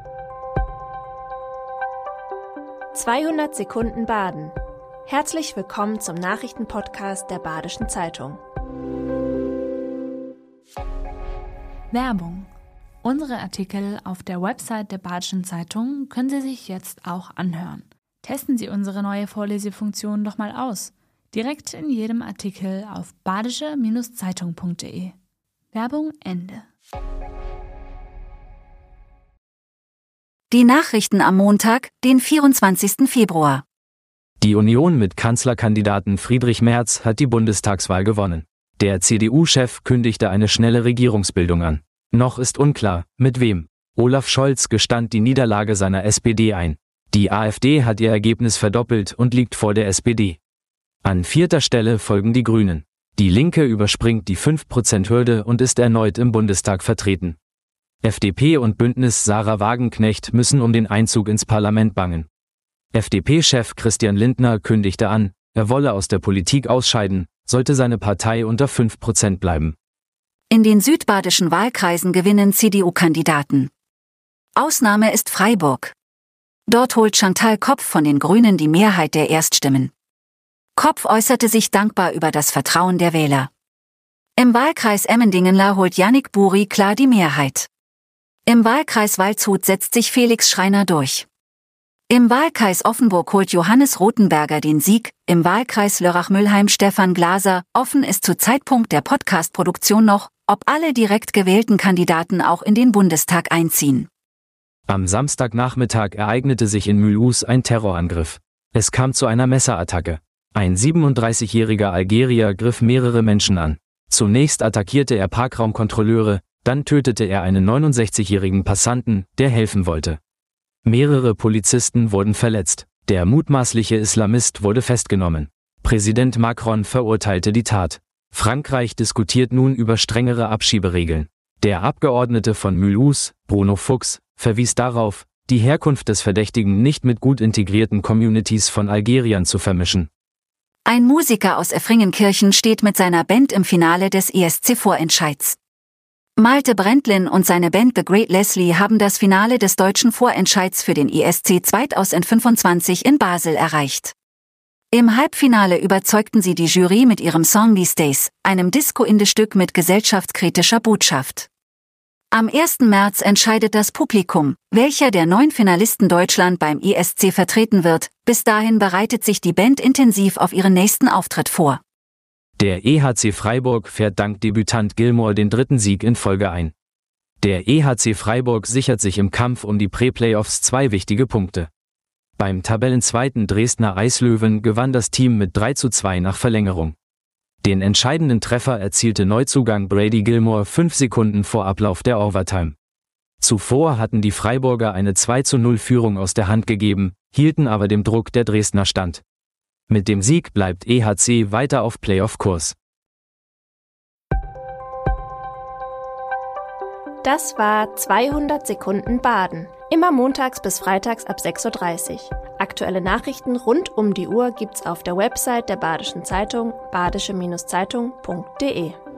200 Sekunden Baden. Herzlich willkommen zum Nachrichtenpodcast der Badischen Zeitung. Werbung. Unsere Artikel auf der Website der Badischen Zeitung können Sie sich jetzt auch anhören. Testen Sie unsere neue Vorlesefunktion doch mal aus. Direkt in jedem Artikel auf badische-zeitung.de. Werbung Ende. Die Nachrichten am Montag, den 24. Februar. Die Union mit Kanzlerkandidaten Friedrich Merz hat die Bundestagswahl gewonnen. Der CDU-Chef kündigte eine schnelle Regierungsbildung an. Noch ist unklar, mit wem. Olaf Scholz gestand die Niederlage seiner SPD ein. Die AfD hat ihr Ergebnis verdoppelt und liegt vor der SPD. An 4. Stelle folgen die Grünen. Die Linke überspringt die 5%-Hürde und ist erneut im Bundestag vertreten. FDP und Bündnis Sarah Wagenknecht müssen um den Einzug ins Parlament bangen. FDP-Chef Christian Lindner kündigte an, er wolle aus der Politik ausscheiden, sollte seine Partei unter 5% bleiben. In den südbadischen Wahlkreisen gewinnen CDU-Kandidaten. Ausnahme ist Freiburg. Dort holt Chantal Kopf von den Grünen die Mehrheit der Erststimmen. Kopf äußerte sich dankbar über das Vertrauen der Wähler. Im Wahlkreis Emmendingen holt Yannick Buri klar die Mehrheit. Im Wahlkreis Waldshut setzt sich Felix Schreiner durch. Im Wahlkreis Offenburg holt Johannes Rothenberger den Sieg, im Wahlkreis Lörrach-Müllheim Stefan Glaser. Offen ist zu Zeitpunkt der Podcast-Produktion noch, ob alle direkt gewählten Kandidaten auch in den Bundestag einziehen. Am Samstagnachmittag ereignete sich in Mulhouse ein Terrorangriff. Es kam zu einer Messerattacke. Ein 37-jähriger Algerier griff mehrere Menschen an. Zunächst attackierte er Parkraumkontrolleure, dann tötete er einen 69-jährigen Passanten, der helfen wollte. Mehrere Polizisten wurden verletzt. Der mutmaßliche Islamist wurde festgenommen. Präsident Macron verurteilte die Tat. Frankreich diskutiert nun über strengere Abschieberegeln. Der Abgeordnete von Mulhouse, Bruno Fuchs, verwies darauf, die Herkunft des Verdächtigen nicht mit gut integrierten Communities von Algeriern zu vermischen. Ein Musiker aus Effringenkirchen steht mit seiner Band im Finale des ESC-Vorentscheids. Malte Brentlin und seine Band The Great Leslie haben das Finale des deutschen Vorentscheids für den ESC 2025 in Basel erreicht. Im Halbfinale überzeugten sie die Jury mit ihrem Song These Days, einem Disco-Indie-Stück mit gesellschaftskritischer Botschaft. Am 1. März entscheidet das Publikum, welcher der 9 Finalisten Deutschland beim ESC vertreten wird. Bis dahin bereitet sich die Band intensiv auf ihren nächsten Auftritt vor. Der EHC Freiburg fährt dank Debütant Gilmour den 3. Sieg in Folge ein. Der EHC Freiburg sichert sich im Kampf um die Pre-Playoffs 2 wichtige Punkte. Beim Tabellenzweiten Dresdner Eislöwen gewann das Team mit 3:2 nach Verlängerung. Den entscheidenden Treffer erzielte Neuzugang Brady Gilmour 5 Sekunden vor Ablauf der Overtime. Zuvor hatten die Freiburger eine 2:0 Führung aus der Hand gegeben, hielten aber dem Druck der Dresdner stand. Mit dem Sieg bleibt EHC weiter auf Playoff-Kurs. Das war 200 Sekunden Baden. Immer montags bis freitags ab 6:30 Uhr. Aktuelle Nachrichten rund um die Uhr gibt's auf der Website der Badischen Zeitung badische-zeitung.de.